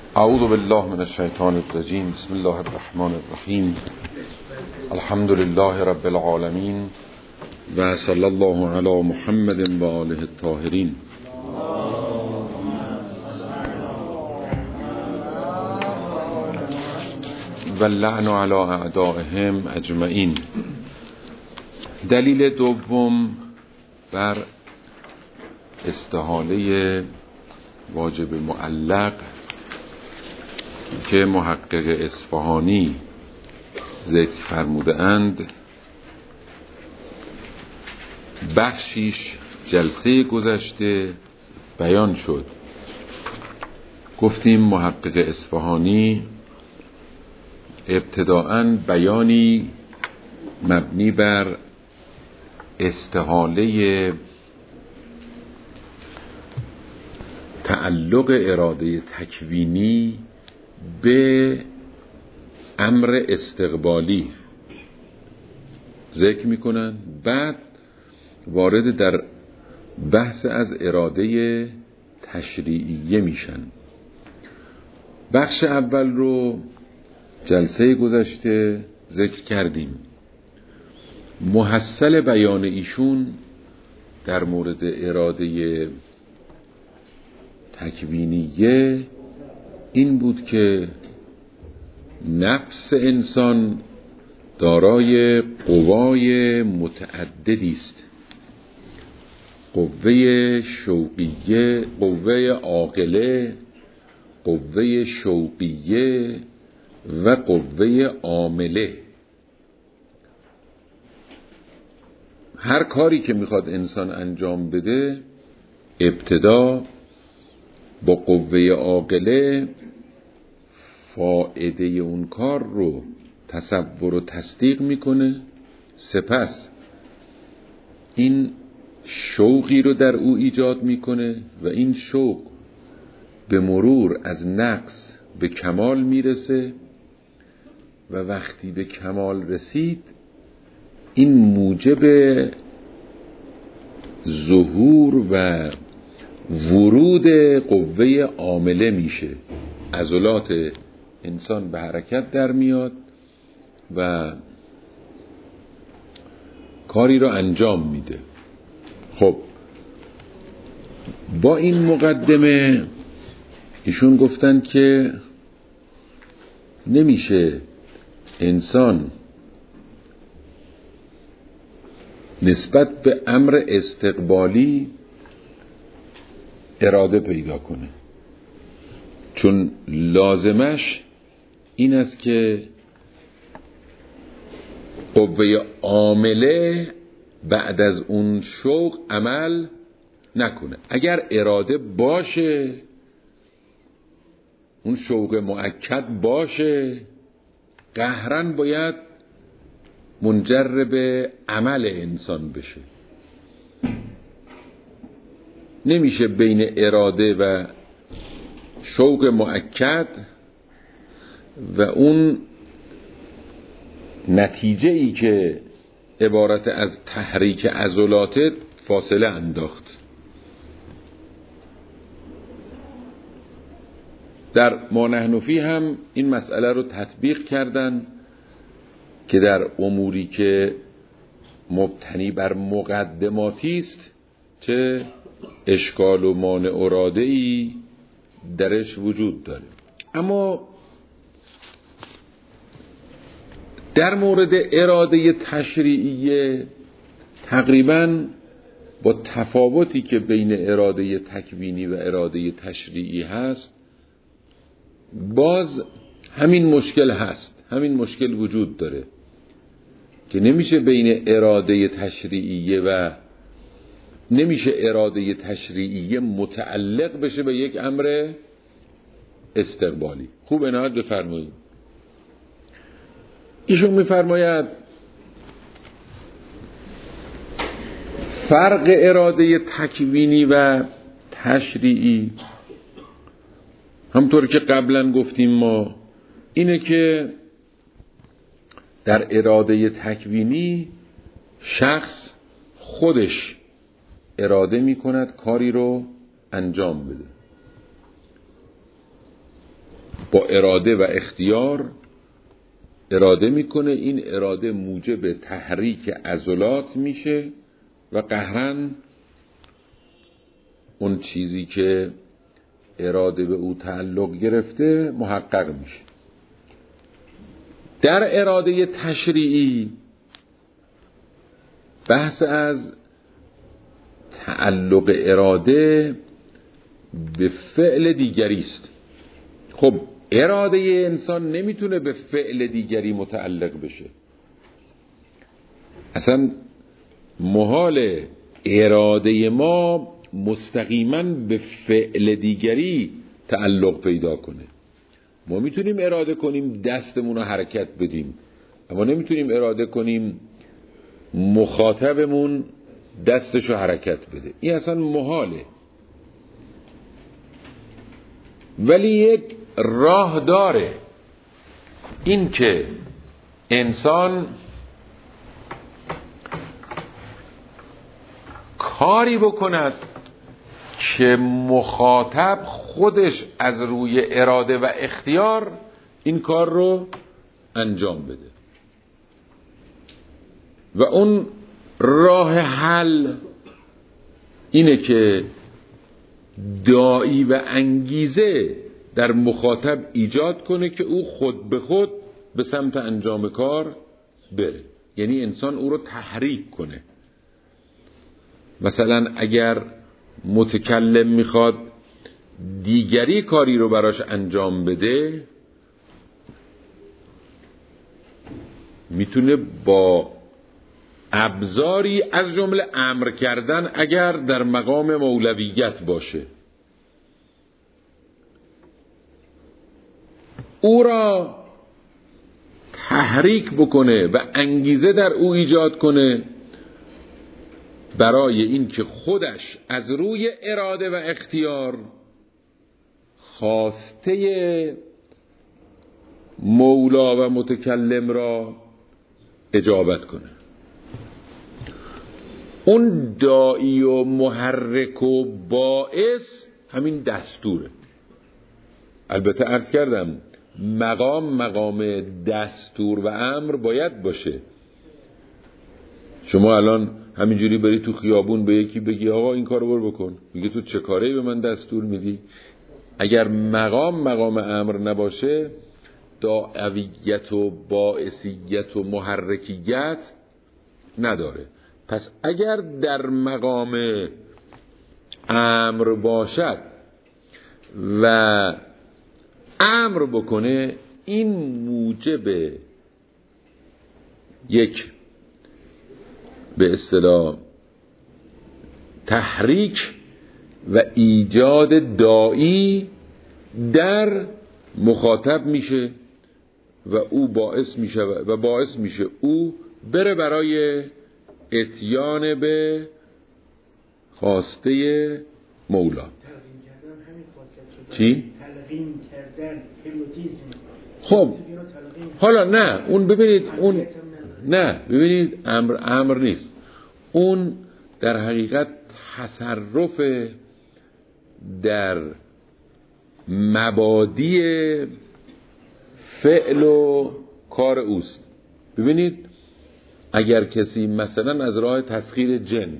اعوذ بالله من الشیطان الرجیم. بسم الله الرحمن الرحیم. الحمد لله رب العالمین و صلی الله علی محمد و آله الطاهرین. و اللعن علی اعدائهم اجمعین. دلیل دوم بر استحاله واجب معلق که محقق اصفهانی ذکر فرموده اند، بخشیش جلسه گذشته بیان شد. گفتیم محقق اصفهانی ابتداءً بیانی مبنی بر استحاله تعلق اراده تکوینی به امر استقبالی ذکر میکنن، بعد وارد در بحث از اراده تشریعیه میشن. بخش اول رو جلسه گذشته ذکر کردیم. محصل بیان ایشون در مورد اراده تکوینیه این بود که نفس انسان دارای قوای متعددی است: قوه شوقیه، قوه عاقله، قوه شوقیه و قوه عامله. هر کاری که میخواد انسان انجام بده ابتدا با قوه عاقله فائده اون کار رو تصور و تصدیق میکنه، سپس این شوقی رو در او ایجاد میکنه و این شوق به مرور از نقص به کمال میرسه و وقتی به کمال رسید این موجب ظهور و ورود قوه عامله میشه. عضلات انسان به حرکت در میاد و کاری رو انجام میده. خب با این مقدمه ایشون گفتن که نمیشه انسان نسبت به امر استقبالی اراده پیدا کنه، چون لازمش این است که قوه عامله بعد از اون شوق عمل نکنه. اگر اراده باشه، اون شوق مؤکد باشه، قهرن باید منجر به عمل انسان بشه. نمیشه بین اراده و شوق مؤکد و اون نتیجه ای که عبارت از تحریک عضلات فاصله انداخت. در ما نحن فیه هم این مسئله رو تطبیق کردن که در اموری که مبتنی بر مقدماتی است چه اشکال و مانع و رادعی درش وجود داره. اما در مورد اراده تشریعیه تقریباً با تفاوتی که بین اراده تکوینی و اراده تشریعی هست باز همین مشکل هست، همین مشکل وجود داره که نمیشه بین اراده تشریعیه و نمیشه اراده تشریعیه متعلق بشه به یک امر استقبالی. خوب عنایت بفرمایید. ایشون میفرماید فرق اراده تکوینی و تشریعی، همطور که قبلا گفتیم ما، اینه که در اراده تکوینی شخص خودش اراده می کند کاری رو انجام بده. با اراده و اختیار اراده میکنه، این اراده موجب تحریک عضلات میشه و قهرن اون چیزی که اراده به او تعلق گرفته محقق میشه. در اراده تشریعی بحث از تعلق اراده به فعل دیگری است. خب اراده انسان نمیتونه به فعل دیگری متعلق بشه، اصلا محال اراده ما مستقیما به فعل دیگری تعلق پیدا کنه. ما میتونیم اراده کنیم دستمون رو حرکت بدیم، اما نمیتونیم اراده کنیم مخاطبمون دستشو حرکت بده، این اصلا محاله. ولی یک راه داره، این که انسان کاری بکند که مخاطب خودش از روی اراده و اختیار این کار رو انجام بده و اون راه حل اینه که داعی و انگیزه در مخاطب ایجاد کنه که او خود به خود به سمت انجام کار بره، یعنی انسان او رو تحریک کنه. مثلا اگر متکلم میخواد دیگری کاری رو براش انجام بده، میتونه با ابزاری از جمله امر کردن اگر در مقام مولویت باشه او را تحریک بکنه و انگیزه در او ایجاد کنه برای این که خودش از روی اراده و اختیار خواسته مولا و متکلم را اجابت کنه. اون داعی و محرک و باعث همین دستوره. البته عرض کردم مقام دستور و امر باید باشه. شما الان همینجوری بری تو خیابون به یکی بگی آقا این کارو برو بکن، میگه تو چه کاری به من دستور میدی؟ اگر مقام امر نباشه، داعیت و باعثیت و محرکیت نداره. پس اگر در مقام امر باشد و امر بکنه، این موجب یک به اصطلاح تحریک و ایجاد داعی در مخاطب میشه و او باعث میشه و باعث میشه او بره برای اتیان به خواسته مولا. چی؟ تلقین کردن، هیپنوتیزم. خب حالا نه اون ببینید، اون نه ببینید امر نیست، اون در حقیقت تصرف در مبادی فعل و کار اوست. ببینید اگر کسی مثلا از راه تسخیر جن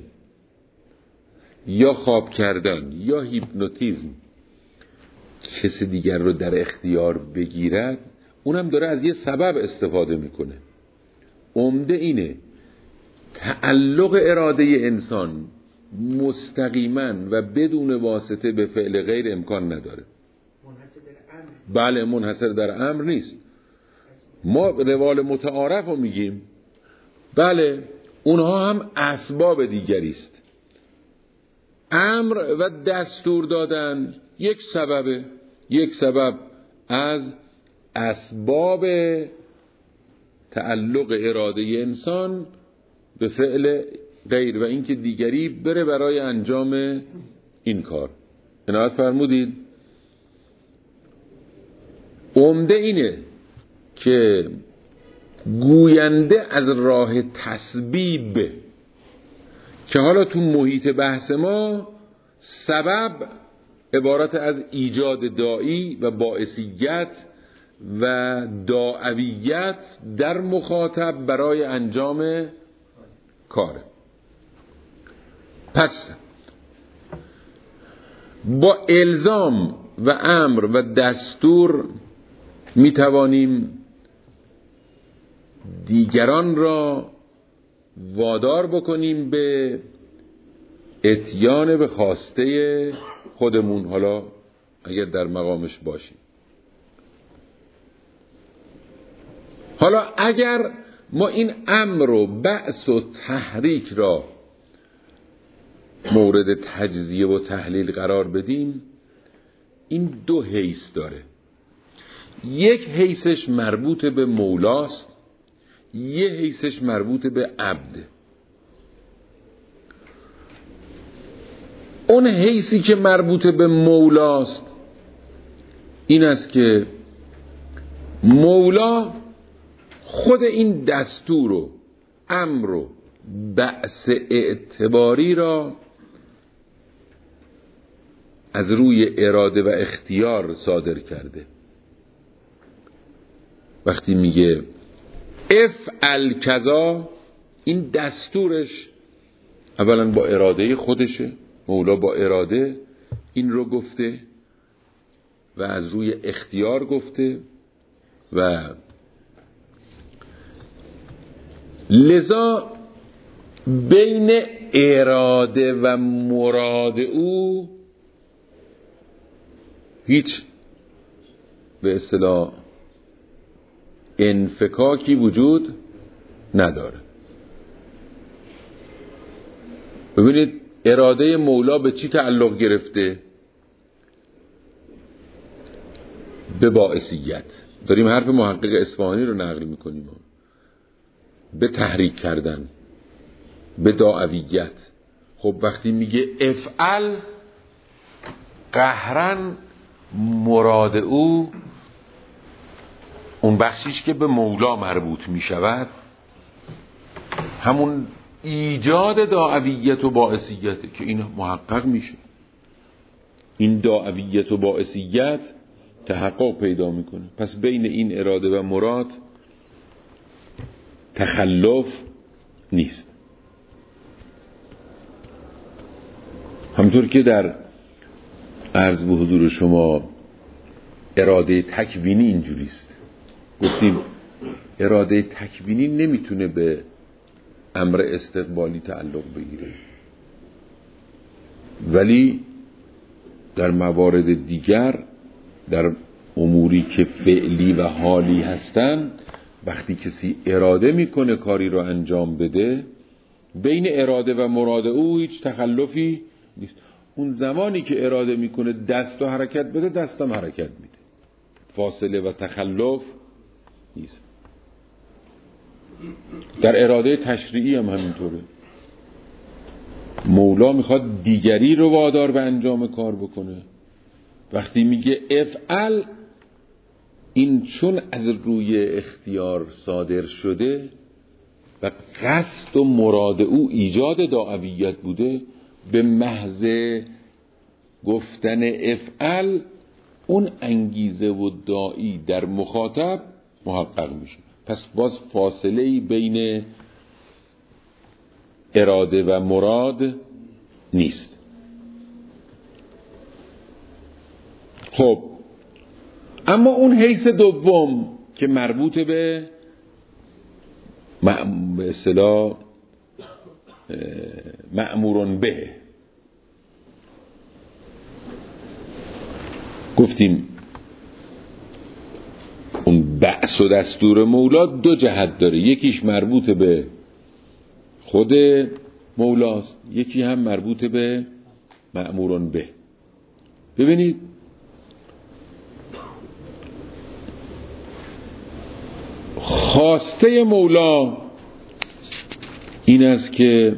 یا خواب کردن یا هیپنوتیزم کسی دیگر رو در اختیار بگیرد، اونم داره از یه سبب استفاده میکنه. عمده اینه تعلق اراده انسان مستقیما و بدون واسطه به فعل غیر امکان نداره. بله منحصر در امر نیست. ما روال متعارف رو میگیم، بله اونها هم اسباب دیگری است. امر و دستور دادن یک سببه، یک سبب از اسباب تعلق اراده انسان به فعل غیر و اینکه دیگری بره برای انجام این کار. عنایت فرمودید. عمده اینه که گوینده از راه تسبیب که حالا تو محیط بحث ما سبب عبارت از ایجاد داعی و باعثیت و داعویت در مخاطب برای انجام کاره. پس با الزام و امر و دستور می توانیم دیگران را وادار بکنیم به اتیان به خواسته خودمون، حالا اگر در مقامش باشیم. حالا اگر ما این امر و بعث و تحریک را مورد تجزیه و تحلیل قرار بدیم، این دو حیث داره. یک حیثش مربوط به مولاست، یک حیثش مربوط به عبد. اون حیثی که مربوط به مولاست این است که مولا خود این دستور و امر و بعث اعتباری را از روی اراده و اختیار صادر کرده. وقتی میگه افعل کذا، این دستورش اولا با اراده خودشه، مولا با اراده این رو گفته و از روی اختیار گفته و لذا بین اراده و مراد او هیچ به اصطلاح انفکاکی وجود نداره. ببینید اراده مولا به چی تعلق گرفته؟ به باعثیت. داریم حرف محقق اصفهانی رو نقل میکنیم. به تحریک کردن، به داعویت. خب وقتی میگه افعل، قهرن مراد او اون بخشیش که به مولا مربوط میشود همون ایجاد داعویت و باعثیته که این محقق میشه. این داعویت و باعثیت تحقق پیدا میکنه. پس بین این اراده و مراد تخلف نیست. همطور که در عرض به حضور شما اراده تکوینی اینجوریست. گفتیم اراده تکوینی نمیتونه به امر استقبالی تعلق بگیره، ولی در موارد دیگر، در اموری که فعلی و حالی هستن، وقتی کسی اراده میکنه کاری رو انجام بده، بین اراده و مراد او هیچ تخلفی نیست. اون زمانی که اراده میکنه دست و حرکت بده، دستم حرکت میده، فاصله و تخلف نیست. در اراده تشریعی هم همینطوره. مولا میخواد دیگری رو وادار به انجام کار بکنه. وقتی میگه افعل، این چون از روی اختیار صادر شده و قصد و مراد او ایجاد داعویت بوده، به محض گفتن افعل اون انگیزه و داعی در مخاطب محقق میشه. پس باز فاصله‌ای بین اراده و مراد نیست. خب اما اون حیث دوم که مربوط به اصطلاح مأمورون به، گفتیم اون بعث و دستور مولا دو جهت داره. یکیش مربوط به خود مولاست، یکی هم مربوط به مأمورون به. ببینید خواسته مولا این است که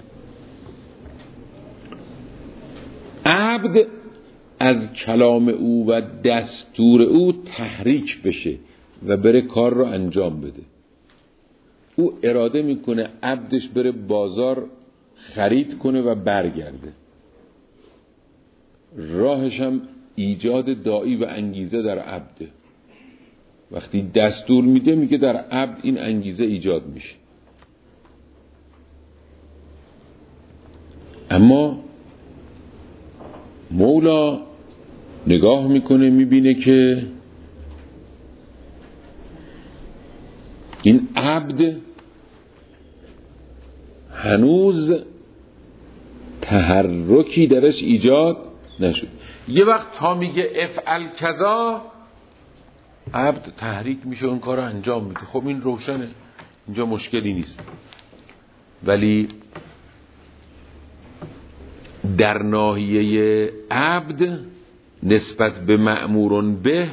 عبد از کلام او و دستور او تحریک بشه و بره کار رو انجام بده. او اراده میکنه عبدش بره بازار خرید کنه و برگرده. راهش هم ایجاد داعی و انگیزه در عبده. وقتی دستور میده میگه در عبد این انگیزه ایجاد میشه. اما مولا نگاه میکنه میبینه که این عبد هنوز تحرکی درش ایجاد نشد. یه وقت تا میگه افعل کذا عبد تحریک میشه، اون کار رو انجام میده. خب این روشنه، اینجا مشکلی نیست. ولی در ناحیه عبد نسبت به مأمورون به،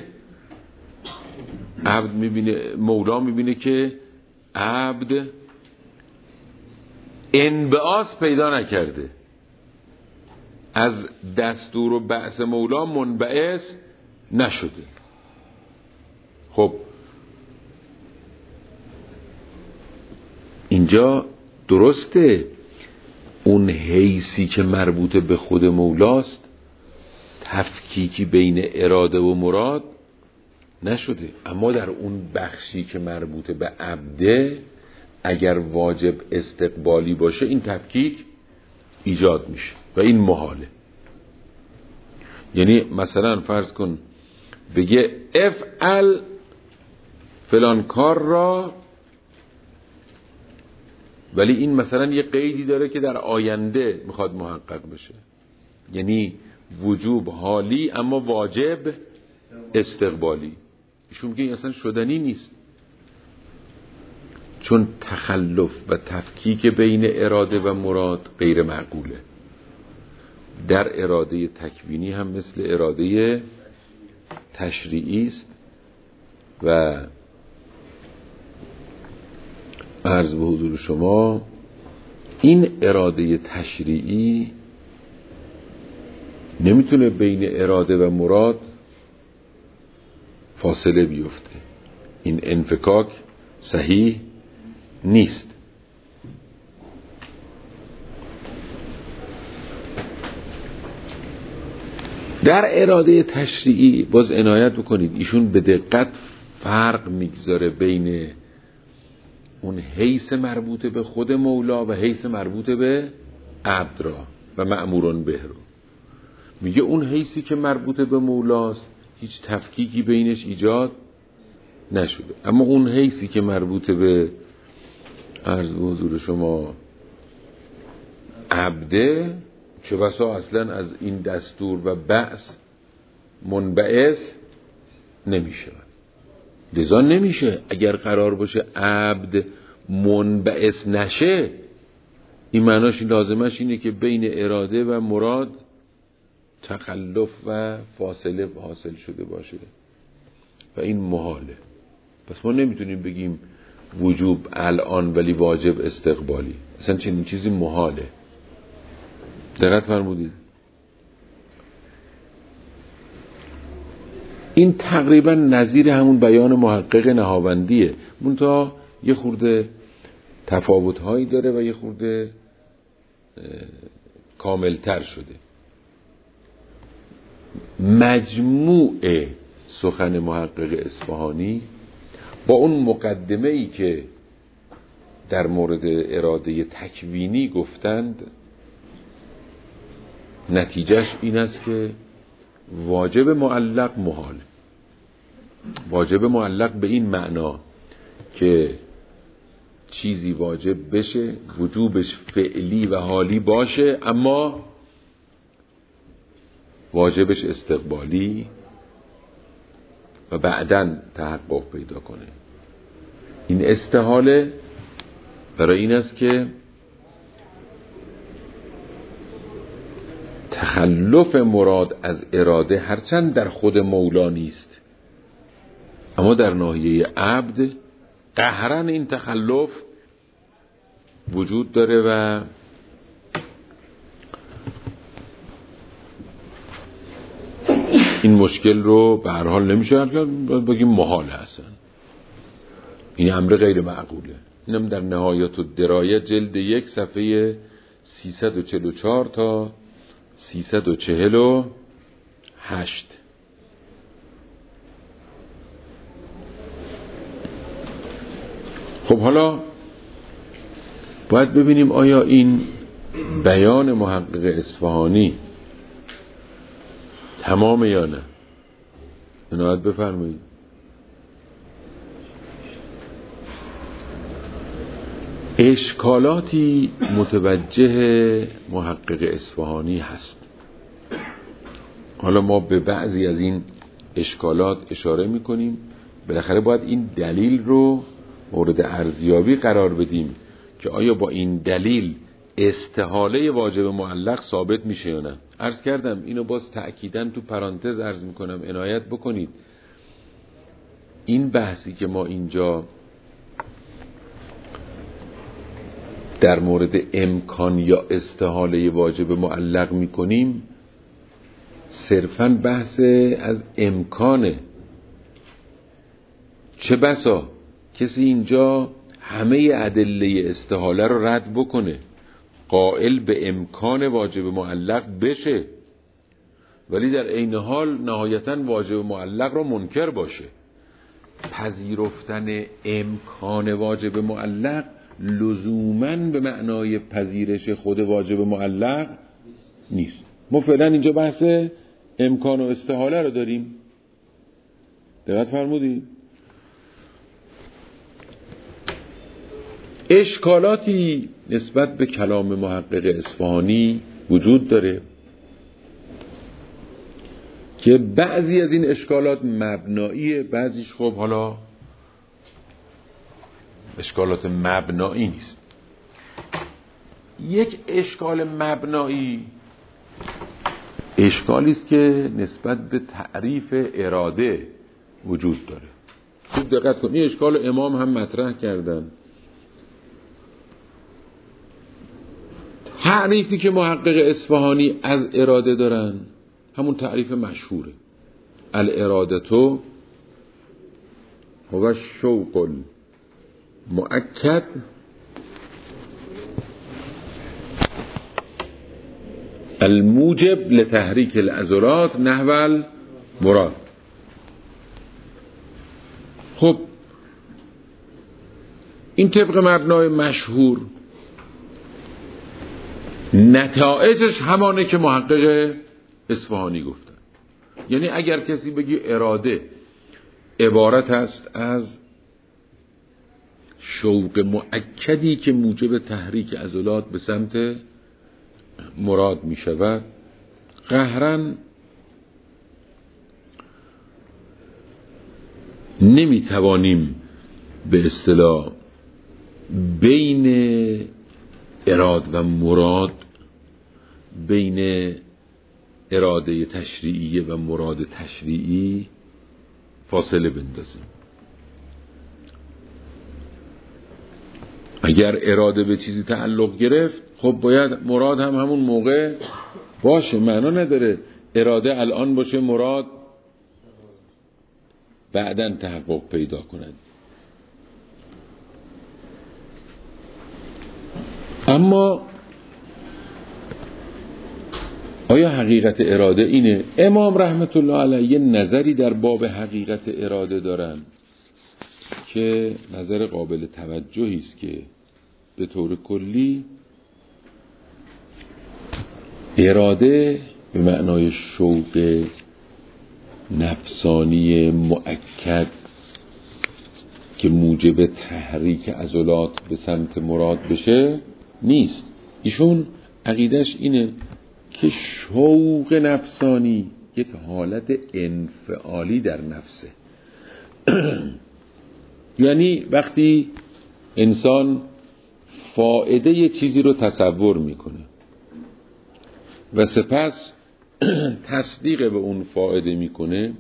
عبد میبینه، مولا میبینه که عبد انبعاث پیدا نکرده، از دستور و بعث مولا منبعث نشده. خب اینجا درسته اون حیثی که مربوط به خود مولاست تفکیکی بین اراده و مراد نشده، اما در اون بخشی که مربوط به عبده اگر واجب استقبالی باشه این تفکیک ایجاد میشه و این محاله. یعنی مثلا فرض کن بگه افعل فلان کار را، ولی این مثلا یه قیدی داره که در آینده میخواد محقق بشه، یعنی وجوب حالی اما واجب استقبالی. ایشون میگه اصلا شدنی نیست، چون تخلف و تفکیک بین اراده و مراد غیر معقوله. در اراده تکوینی هم مثل اراده تشریعی است و عرض به حضور شما این اراده تشریعی نمیتونه بین اراده و مراد فاصله بیفته، این انفکاک صحیح نیست. در اراده تشریعی باز عنایت بکنید، ایشون به دقت فرق میگذاره بین اون حیث مربوط به خود مولا و حیث مربوط به عبد را و مأمورون به رو. میگه اون حیثی که مربوط به مولاست هیچ تفکیکی بینش ایجاد نشده، اما اون حیثی که مربوط به عرض به حضور شما عبده چه بسا اصلا از این دستور و بعث منبعث نمیشه. لذا نمیشه اگر قرار باشه عبد منبعث نشه، این معناش لازمش اینه که بین اراده و مراد تخلف و فاصله حاصل شده باشه و این محاله. پس ما نمیتونیم بگیم وجوب الان ولی واجب استقبالی، اصلا چنین چیزی محاله. دقت فرمودید؟ این تقریبا نظیر همون بیان محقق نهاوندیه، منتها یه خورده تفاوت‌هایی داره و یه خورده کاملتر شده. مجموع سخن محقق اصفهانی با اون مقدمه‌ای که در مورد اراده تکوینی گفتند نتیجهش این است که واجب معلق محال. واجب معلق به این معنا که چیزی واجب بشه، وجوبش فعلی و حالی باشه، اما واجبش استقبالی و بعداً تحقق پیدا کنه. این استحاله برای این است که تخلف مراد از اراده هرچند در خود مولا نیست، اما در ناحیه عبد قهرن این تخلف وجود داره و این مشکل رو به هر حال نمیشه بگیم محاله هستن. این امر غیر معقوله. اینم در نهایت الدرایه جلد 1 صفحه 344 تا 345 8. خب حالا باید ببینیم آیا این بیان محقق اصفهانی تمامه یا نه. عنایت بفرمایید. اشکالاتی متوجه محقق اصفهانی هست. حالا ما به بعضی از این اشکالات اشاره میکنیم. بالاخره باید این دلیل رو مورد ارزیابی قرار بدیم که آیا با این دلیل استحاله واجب معلق ثابت میشه یا نه. عرض کردم اینو باز تأکیداً تو پرانتز عرض میکنم، عنایت بکنید. این بحثی که ما اینجا در مورد امکان یا استحاله واجب معلق میکنیم صرفاً بحث از امکانه. چه بسا کسی اینجا همه ادله استحاله رو رد بکنه، قائل به امکان واجب معلق بشه، ولی در عین حال نهایتاً واجب معلق رو منکر باشه. پذیرفتن امکان واجب معلق لزوماً به معنای پذیرش خود واجب معلق نیست. ما فعلا اینجا بحث امکان و استحاله رو داریم. دقت فرمودید؟ اشکالاتی نسبت به کلام محقق اصفهانی وجود داره که بعضی از این اشکالات مبناییه، بعضیش خب حالا اشکالات مبنایی نیست. یک اشکال مبنایی اشکالی است که نسبت به تعریف اراده وجود داره. خوب دقت کنید، این اشکال امام هم مطرح کردن. تعریفی که محقق اصفهانی از اراده دارن همون تعریف مشهوره: الارادتو هو الشوق المؤکد الموجب لتحریک العضلات نحو المراد. خب این طبق مبنای مشهور نتایجش همانه که محقق اصفهانی گفتن. یعنی اگر کسی بگی اراده عبارت است از شوق مؤکدی که موجب تحریک عضلات به سمت مراد می شود، قهرن نمی توانیم به اصطلاح بین اراد و مراد، بین اراده تشریعی و مراد تشریعی فاصله بندازیم. اگر اراده به چیزی تعلق گرفت، خب باید مراد هم همون موقع باشه. معنا نداره اراده الان باشه مراد بعداً تحقق پیدا کند. اما آیا حقیقت اراده اینه؟ امام رحمت الله علیه نظری در باب حقیقت اراده دارن که نظر قابل توجهی است که به طور کلی اراده به معنای شوق نفسانی مؤکد که موجب تحریک عضلات به سمت مراد بشه نیست. ایشون عقیدش اینه که شوق نفسانی یک حالت انفعالی در نفسه. یعنی وقتی انسان فائده یه چیزی رو تصور میکنه و سپس تصدیق به اون فائده میکنه،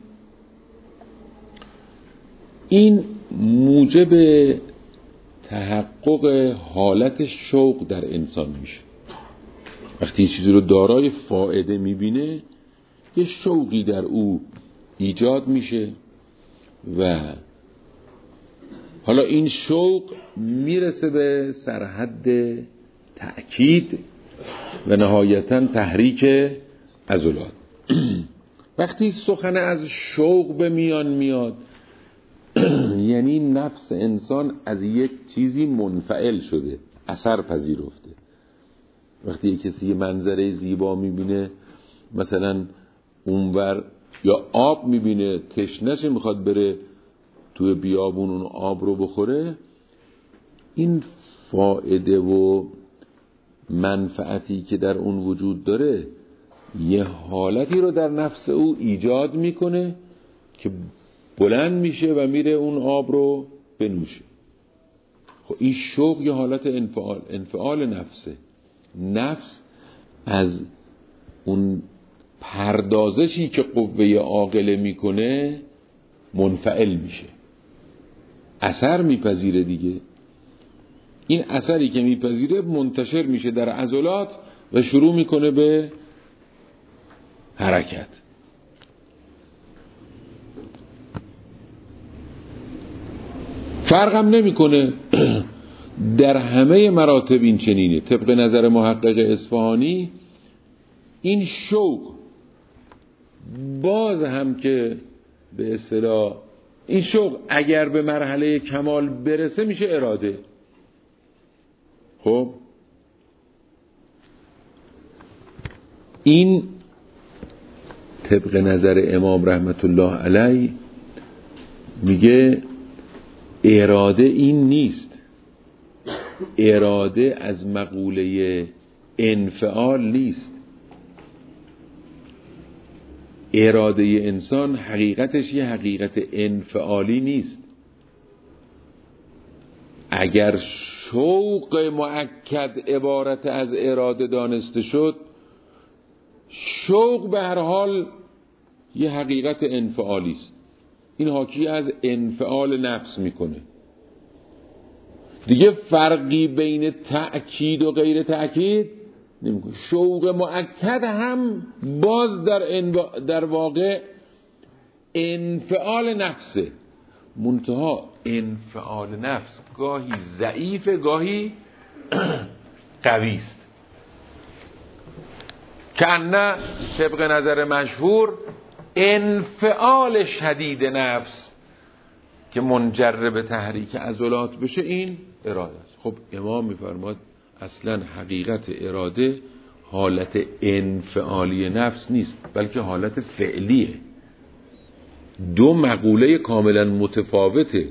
این موجب تحقق حالت شوق در انسان میشه. وقتی یه چیزی رو دارای فائده میبینه، یه شوقی در او ایجاد میشه و حالا این شوق میرسه به سرحد تأکید و نهایتاً تحریک عضلات. وقتی سخن از شوق به میان میاد یعنی نفس انسان از یک چیزی منفعل شده، اثر پذیرفته. وقتی یک کسی یه منظره زیبا میبینه، مثلا اونور یا آب میبینه، تشنه‌شه میخواد بره توی بیابون اون آب رو بخوره، این فایده و منفعتی که در اون وجود داره یه حالتی رو در نفس او ایجاد میکنه که بلند میشه و میره اون آب رو بنوشه. خب این شوق یه حالت انفعال نفسه. نفس از اون پردازشی که قوه عاقله میکنه منفعل میشه، اثر میپذیره دیگه. این اثری که میپذیره منتشر میشه در عضلات و شروع میکنه به حرکت. فرقم نمیکنه در همه مراتب این چنینه. طبق نظر محقق اصفهانی این شوق باز هم که به اصطلاح این شوق اگر به مرحله کمال برسه میشه اراده. خب این طبق نظر امام رحمت الله علیه میگه اراده این نیست. اراده از مقوله انفعال نیست. اراده انسان حقیقتش یه حقیقت انفعالی نیست. اگر شوق مؤکد عبارت از اراده دانسته شد، شوق به هر حال یه حقیقت انفعالی است. این حاکی از انفعال نفس میکنه. دیگه فرقی بین تأکید و غیر تأکید نمیکنه. شوق مؤکد هم باز در واقع انفعال نفسه، منتها انفعال نفس گاهی ضعیف گاهی قوی است. کأنه طبق نظر مشهور انفعال شدید نفس که منجر به تحریک عضلات بشه این اراده است. خب امام میفرماد اصلا حقیقت اراده حالت انفعالی نفس نیست، بلکه حالت فعلیه. دو مقوله کاملا متفاوته.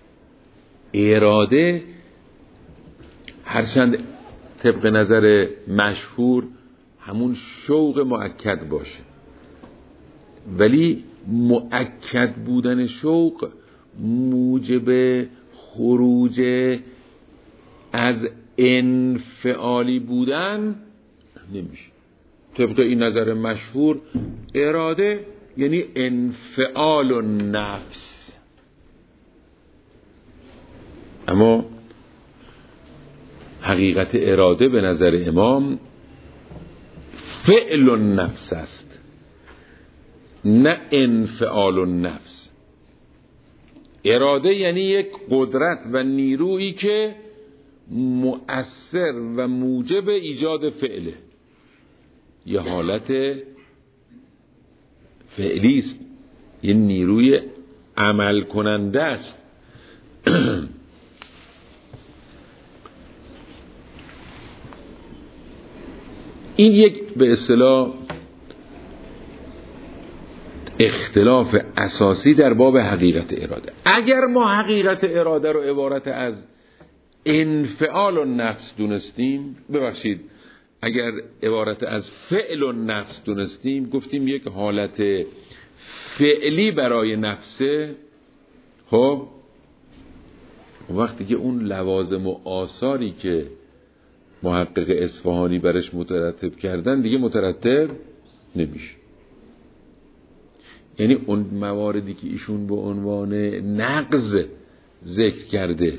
اراده هرچند طبق نظر مشهور همون شوق مؤکد باشه، ولی مؤکد بودن شوق موجب خروج از انفعالی بودن نمیشه. طبق این نظر مشهور اراده یعنی انفعال النفس. اما حقیقت اراده به نظر امام فعل النفس است، نه انفعال النفس. اراده یعنی یک قدرت و نیرویی که مؤثر و موجب ایجاد فعله، یه حالت فعلی است، یه نیروی عمل کننده است. این یک به اصطلاح اختلاف اساسی در باب حقیقت اراده. اگر ما حقیقت اراده رو عبارت از انفعال النفس دونستیم، ببخشید اگر عبارت از فعل النفس دونستیم، گفتیم یک حالت فعلی برای نفسه. خب وقتی که اون لوازم و آثاری که محقق اصفهانی برش مترتب کردن دیگه مترتب نمیشه. یعنی اون مواردی که ایشون به عنوان نقض ذکر کرده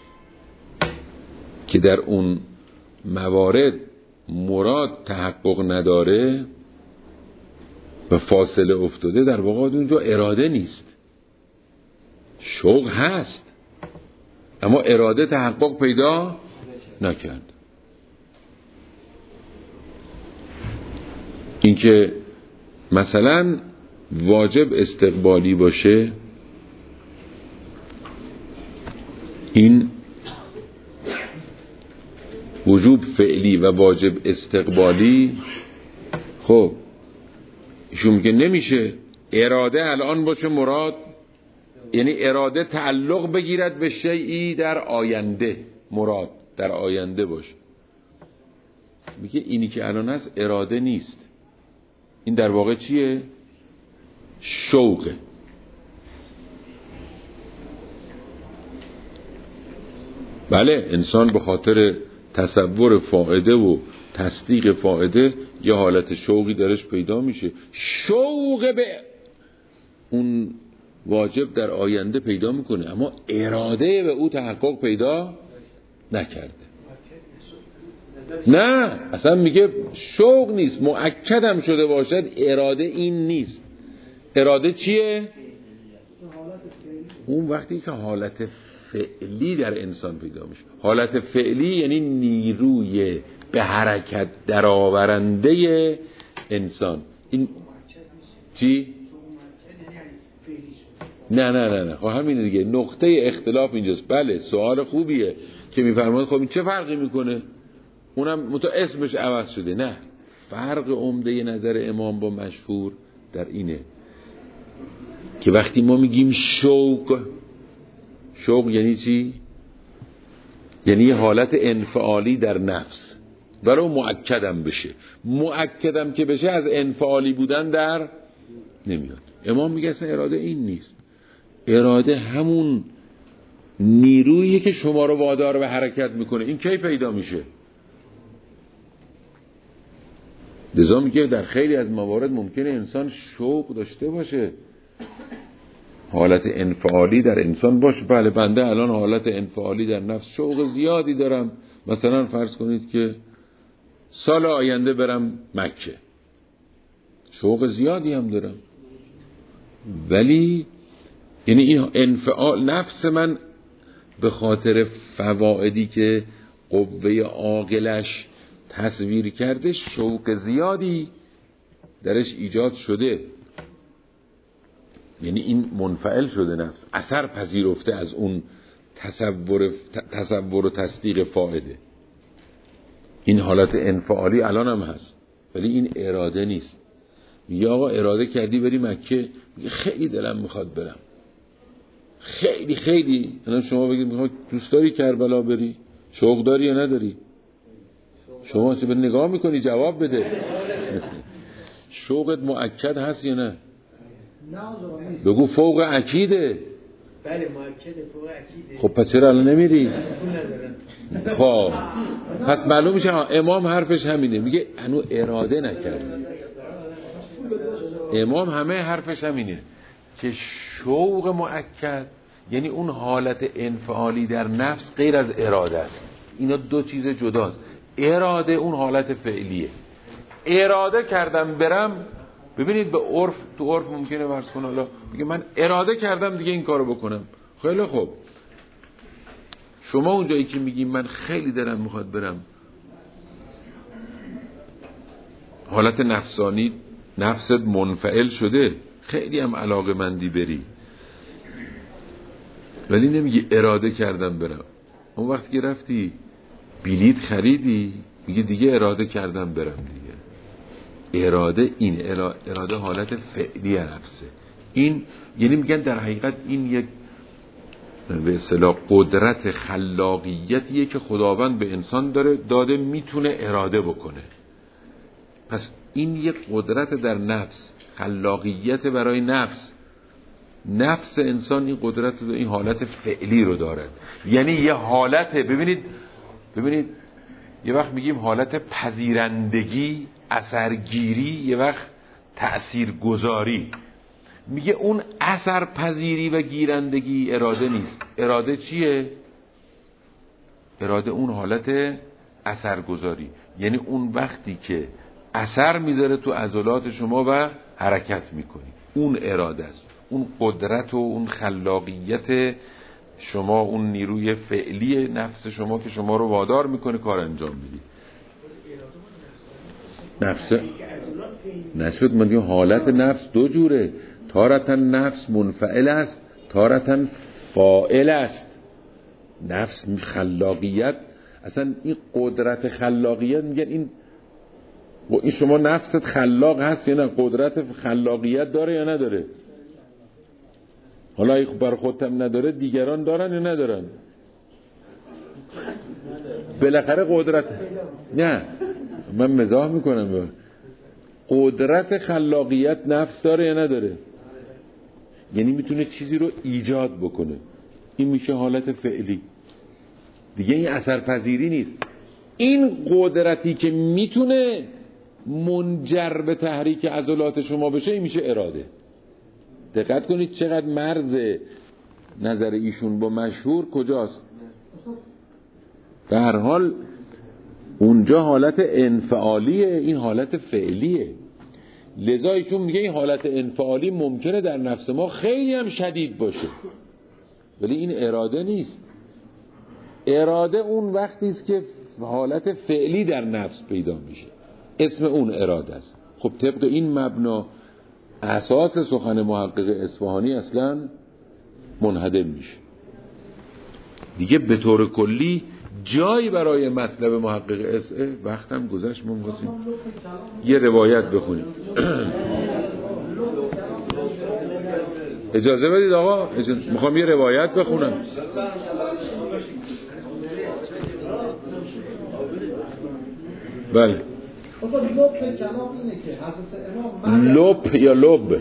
که در اون موارد مراد تحقق نداره و فاصله افتاده، در واقع اونجا اراده نیست، شوق هست اما اراده تحقق پیدا نکرد. اینکه مثلا واجب استقبالی باشه، این وجوب فعلی و واجب استقبالی، خب ایشون میگه نمیشه اراده الان باشه مراد، یعنی اراده تعلق بگیرد به شیئی در آینده، مراد در آینده باشه. میگه اینی که الان هست اراده نیست، این در واقع چیه؟ شوقه. بله انسان به خاطر تصور فائده و تصدیق فائده یه حالت شوقی درش پیدا میشه، شوق به اون واجب در آینده پیدا میکنه، اما اراده به او تحقق پیدا نکرده. نه اصلا میگه شوق نیست، مؤکدم شده باشد اراده این نیست. اراده چیه؟ اون وقتی که حالت فعلی در انسان پیدا میشه. حالت فعلی یعنی نیروی به حرکت درآورنده انسان. این چی؟ نه خب همینه دیگه، نقطه اختلاف اینجاست. بله سوال خوبیه که میفرماد خب این چه فرقی میکنه؟ اونم اسمش عوض شده. نه، فرق عمده نظر امام با مشهور در اینه که وقتی ما میگیم شوق یعنی چی؟ یعنی یه حالت انفعالی در نفس، برای مؤکدم بشه. مؤکدم که بشه از انفعالی بودن در نمیاد. امام میگه اصلا اراده این نیست، اراده همون نیرویی که شما رو وادار به حرکت میکنه. این کی پیدا میشه؟ لذا میگه در خیلی از موارد ممکنه انسان شوق داشته باشه، حالت انفعالی در انسان باشه. بله بنده الان حالت انفعالی در نفس، شوق زیادی دارم، مثلا فرض کنید که سال آینده برم مکه، شوق زیادی هم دارم، ولی یعنی این انفعال نفس من به خاطر فوائدی که قوه عاقلش تصویر کرده شوق زیادی درش ایجاد شده، یعنی این منفعل شده، نفس اثر پذیرفته از اون تصور و تصدیق فائده. این حالت انفعالی الان هم هست، ولی این اراده نیست. میگه آقا اراده کردی بری مکه، میگه خیلی دلم میخواد برم، خیلی. الان شما بگید میخواد دوست داری کربلا بری، شوق داری یا نداری؟ شما چه به نگاه میکنی؟ جواب بده. شوقت مؤکد هست یا نه؟ بگو فوق اکیده. بله مؤکده، فوق اکیده. خب پس چرا الان نمیری؟ خب پس معلوم میشه امام حرفش همینه، میگه انو اراده نکرد. امام همه حرفش همینه که شوق مؤکد یعنی اون حالت انفعالی در نفس غیر از اراده است. اینا دو چیز جداست. اراده اون حالت فعلیه. اراده کردم برم، ببینید به عرف، تو عرف ممکنه فرض کن حالا میگه من اراده کردم دیگه این کارو بکنم. خیلی خوب، شما اونجایی که میگی من خیلی دلم میخواد برم، حالت نفسانی، نفست منفعل شده، خیلی هم علاقه مندی بری، ولی نمیگی اراده کردم برم. اون وقت که رفتی بلیط خریدی میگه دیگه اراده کردم برم دیگه. اراده این اراده حالت فعلی نفسه. این یعنی میگن در حقیقت این یک به اصطلاح قدرت خلاقیتیه که خداوند به انسان داده میتونه اراده بکنه. پس این یک قدرت در نفس، خلاقیت برای نفس انسان این قدرت رو، این حالت فعلی رو داره. یعنی یه حالت، ببینید یه وقت میگیم حالت پذیرندگی، اثرگیری، یه وقت تأثیرگذاری. میگه اون اثرپذیری و گیرندگی اراده نیست. اراده چیه؟ اراده اون حالت اثرگذاری، یعنی اون وقتی که اثر میذاره تو عضلات شما و حرکت میکنی، اون اراده است. اون قدرت و اون خلاقیت شما، اون نیروی فعلی نفس شما که شما رو وادار میکنه کار انجام بدی. نفس نشد. من میگم حالت نفس دو جوره، تارتا نفس منفعل است، تارتا فاعل است. نفس خلاقیت، اصلا این قدرت خلاقیت، میگن این شما نفست خلاق هست یا نه، قدرت خلاقیت داره یا نداره؟ حالا اگه بر خودم نداره دیگران دارن یا ندارن؟ بالاخره قدرت، نه من مزاح میکنم، قدرت خلاقیت نفس داره یا نداره؟ یعنی میتونه چیزی رو ایجاد بکنه. این میشه حالت فعلی دیگه، این اثرپذیری نیست. این قدرتی که میتونه منجر به تحریک عضلات شما بشه، این میشه اراده. دقت کنید چقدر مرز نظر ایشون با مشهور کجاست. به هر حال اونجا حالت انفعالیه، این حالت فعلیه. لذا ایشون میگه این حالت انفعالی ممکنه در نفس ما خیلی هم شدید باشه، ولی این اراده نیست. اراده اون وقتی است که حالت فعلی در نفس پیدا میشه، اسم اون اراده است. خب طبق این مبنا اساس سخن محقق اصفهانی اصلا منهدم میشه دیگه. به طور کلی جایی برای مطلب محقق اصفهانی، وقتم گذشت، ما می‌خواستیم یه روایت بخونیم. اجازه بدید آقا، میخوام یه روایت بخونم. بله. اصلا لب کلام اینه که حضرت امام لب یا لب؟ ما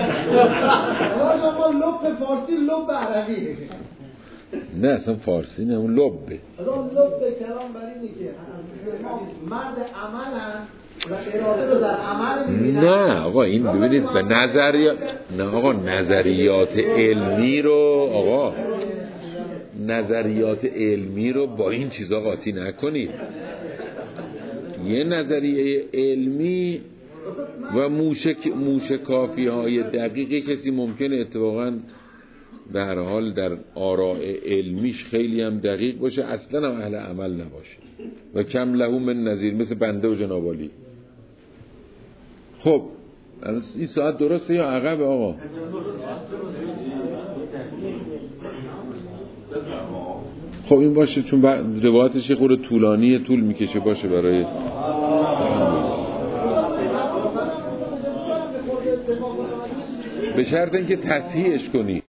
لب فارسی، لب عربی. نه اصلا فارسی نه، اون لبه. اصلا لب کلام بر اینه که حضرت امام مرد عملن و اراده رو در عمل می‌بینن. نه آقا این ببینید به نظریات، نه آقا نظریات علمی رو، آقا نظریات علمی رو با این چیزا قاطی نکنید. یه نظریه علمی و موشکافی های دقیقی کسی ممکنه اتفاقا به هر حال در آراء علمیش خیلی هم دقیق باشه، اصلا هم اهل عمل نباشه و کم له من نظیر، مثل بنده و جناب عالی. خب این ساعت درسته یا عقب آقا؟ خب این باشه، چون روایتش یه خورده طولانیه، طول میکشه، باشه برای به شرط اینکه تصحیحش کنی.